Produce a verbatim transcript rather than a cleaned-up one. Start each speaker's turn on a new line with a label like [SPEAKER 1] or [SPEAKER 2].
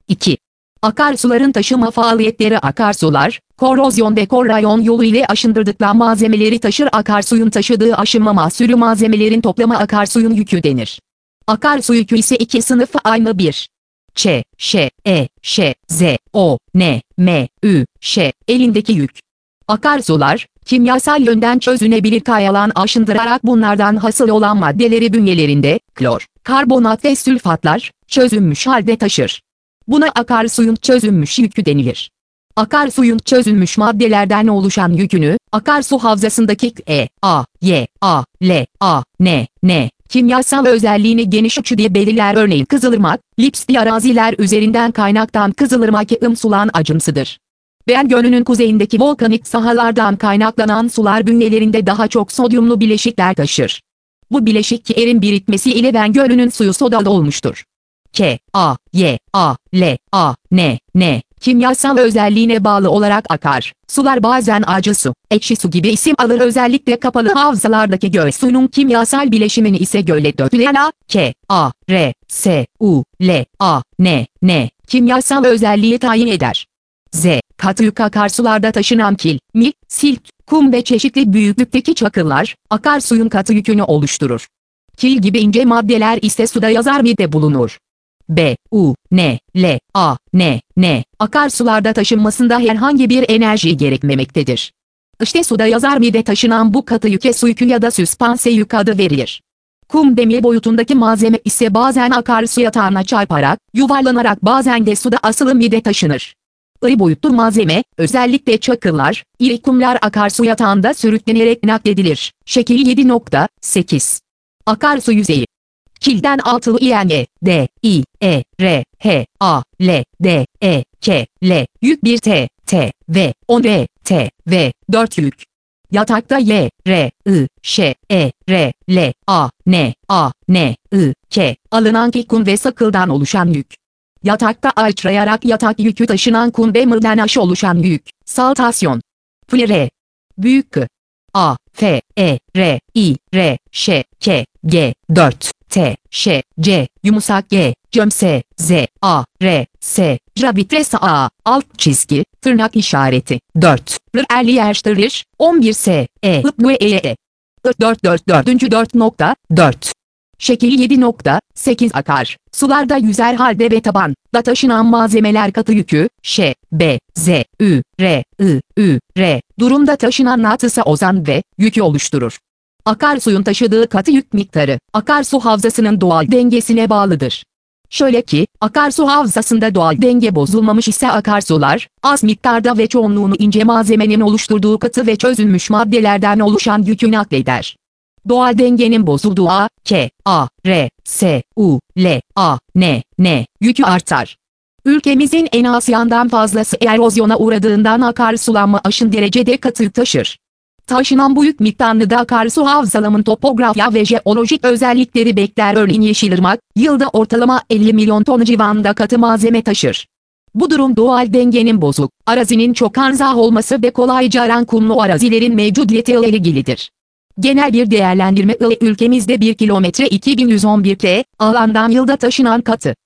[SPEAKER 1] iki. Akarsuların taşıma faaliyetleri. Akarsular, korozyon ve korrayon yolu ile aşındırdıkları malzemeleri taşır. Akarsuyun taşıdığı aşınma mahsulü malzemelerin toplamı akarsuyun yükü denir. Akarsu yükü ise iki sınıfı aynı bir. Ç, Ş, E, Ş, Z, O, N, M, Ü, Ş, elindeki yük. Akarsular, kimyasal yönden çözünebilir kayalan aşındırarak bunlardan hasıl olan maddeleri bünyelerinde, klor, karbonat ve sülfatlar, çözünmüş halde taşır. Buna akarsuyun çözünmüş yükü denilir. Akarsuyun çözünmüş maddelerden oluşan yükünü, akarsu havzasındaki E, A, Y, A, L, A, N, N, kimyasal özelliğini geniş açı diye belirler. Örneğin Kızılırmak, Lipsli araziler üzerinden kaynaktan Kızılırmak ım sulan acımsıdır. Ben Gölü'nün kuzeyindeki volkanik sahalardan kaynaklanan sular bünyelerinde daha çok sodyumlu bileşikler taşır. Bu bileşiklerin birikmesi ile Ben Gölü'nün suyu sodalı olmuştur. K, A, Y, A, L, A, N, N, kimyasal özelliğine bağlı olarak akar. Sular bazen acı su, ekşi su gibi isim alır. Özellikle kapalı havzalardaki göl suyunun kimyasal bileşimini ise göle dökülen A, K, A, R, S, U, L, A, N, N, kimyasal özelliği tayin eder. Z, katı yük akarsularda taşınan kil, mil, silk, kum ve çeşitli büyüklükteki çakıllar, akarsuyun katı yükünü oluşturur. Kil gibi ince maddeler ise suda yazar mide bulunur. B, U, N, L, A, N, N, akarsularda taşınmasında herhangi bir enerji gerekmemektedir. İşte suda yazar mide taşınan bu katı yüke su yükü ya da süspanse yük adı verilir. Kum demir boyutundaki malzeme ise bazen akarsu yatağına çarparak, yuvarlanarak bazen de suda asılı mide taşınır. İri boyutlu malzeme, özellikle çakıllar, iri kumlar akarsu yatağında sürüklenerek nakledilir. Şekil yedi nokta sekiz. Akarsu yüzeyi. Kilden altılı İN, D, I, E, R, H, A, L, D, E, K, L, yük bir T, T, V, on R, T, V, dört yük. Yatakta Y, R, I, Ş, E, R, L, A, N, A, N, I, K, alınan ki kum ve sakıldan oluşan yük. Yatakta alçrayarak yatak yükü taşınan kum ve mırdan aşı oluşan yük, saltasyon. Flre. Büyük K. A, F, E, R, I, R, Ş, K, G, dört, T, Ş, C, yumuşak G, cömse, Z, A, R, S, Javitres A, alt çizgi, tırnak işareti, dört, R, elli yerştırış, on bir S, E, I, E, E, dört dört dört dört nokta dört. Şekil yedi nokta sekiz akar. Sularda yüzer halde ve taban da taşınan malzemeler katı yükü, Ş, B, Z, Ü, R, I, Ü, R, durumda taşınan natısa ozan ve yükü oluşturur. Akarsuyun taşıdığı katı yük miktarı, akarsu havzasının doğal dengesine bağlıdır. Şöyle ki, akarsu havzasında doğal denge bozulmamış ise akarsular, az miktarda ve çoğunluğunu ince malzemenin oluşturduğu katı ve çözünmüş maddelerden oluşan yükü nakleder. Doğal dengenin bozulduğu A, K, A, R, S, U, L, A, N, N, yükü artar. Ülkemizin en az yandan fazlası erozyona uğradığından akarsulanma aşın derecede katı yük taşır. Taşınan bu yük miktarını da akarsu havzalarının topografya ve jeolojik özellikleri bekler. Örneğin Yeşilırmak, yılda ortalama elli milyon ton civarında katı malzeme taşır. Bu durum doğal dengenin bozuk, arazinin çok anzah olması ve kolayca aran kumlu arazilerin mevcudiyeti ile ilgilidir. Genel bir değerlendirme ile ülkemizde bir kilometre iki bin yüz on bir K alandan yılda taşınan katı